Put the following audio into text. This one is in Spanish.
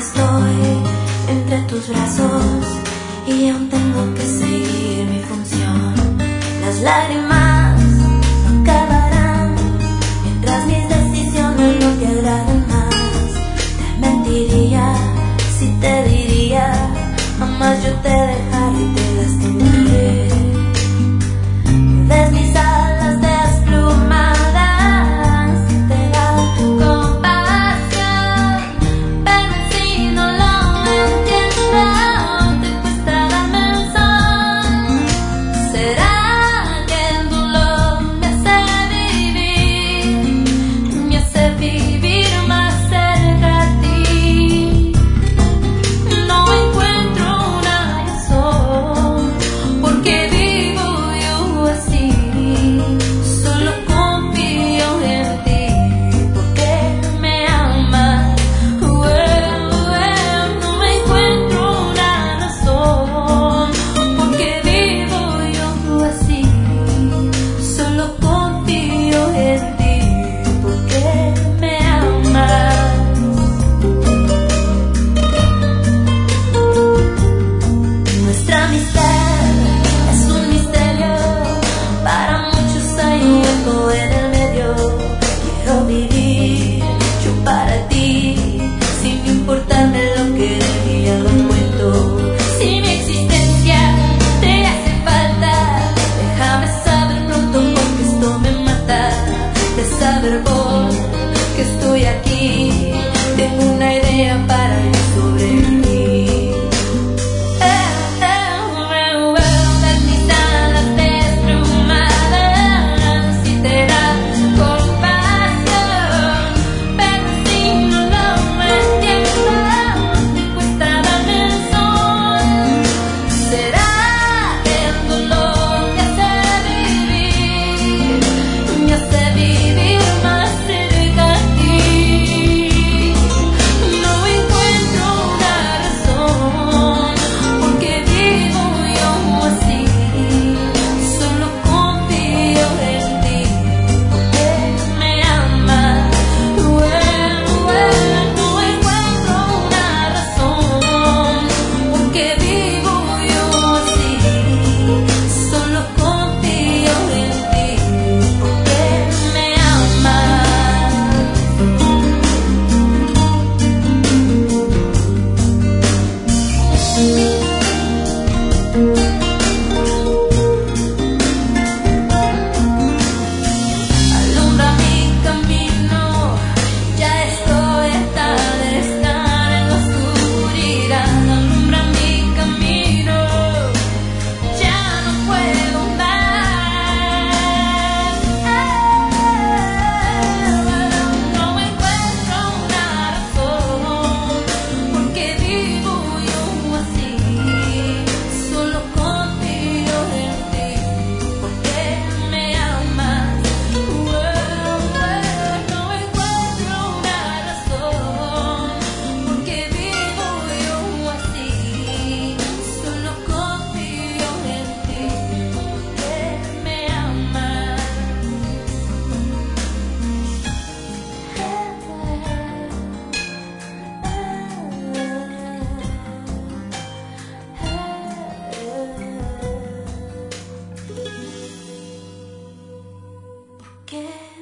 estoy entre tus brazos y aún tengo que seguir mi función. Las lágrimas no acabarán mientras mis decisiones no te agraden más. Te mentiría si te diría, jamás yo te dejaré y te lastimaré. Ves mis alas desplumadas, te da compasión, pero si no lo entiendo, te cuesta darme el sol. ¿Será que el dolor me hace vivir más cerca de ti? No encuentro una razón porque vivo yo así. Solo confío en ti porque me amas. No encuentro una razón porque vivo yo así. Solo confío en ti porque me amas. Nuestra amistad es un misterio, para muchos hay un hueco en el medio. Quiero vivir yo para ti, sin importarme lo que de mí lo cuento. Si mi existencia te hace falta, déjame saber pronto porque esto me mata. De saber vos que estoy aquí, tengo una idea para yo sobrevivir. Ves mis alas desplumadas y te da compasión, pero si no lo entiendo, te cuesta darme el sol. ¿Será que el dolor me hace vivir más cerca de ti? No encuentro una razón porque vivo yo así. Solo confío en ti porque me amas. No encuentro una razón porque vivo yo así. Solo confío en ti porque me amas. Alumbra mi camino, ya estoy hasta de estar en la oscuridad. Alumbra mi camino, ya no puedo más. No encuentro una razón porque vivo yo así. Solo confío en ti porque me amas. No encuentro una razón porque vivo yo así. Solo confío en ti porque me amas. ¿Por qué?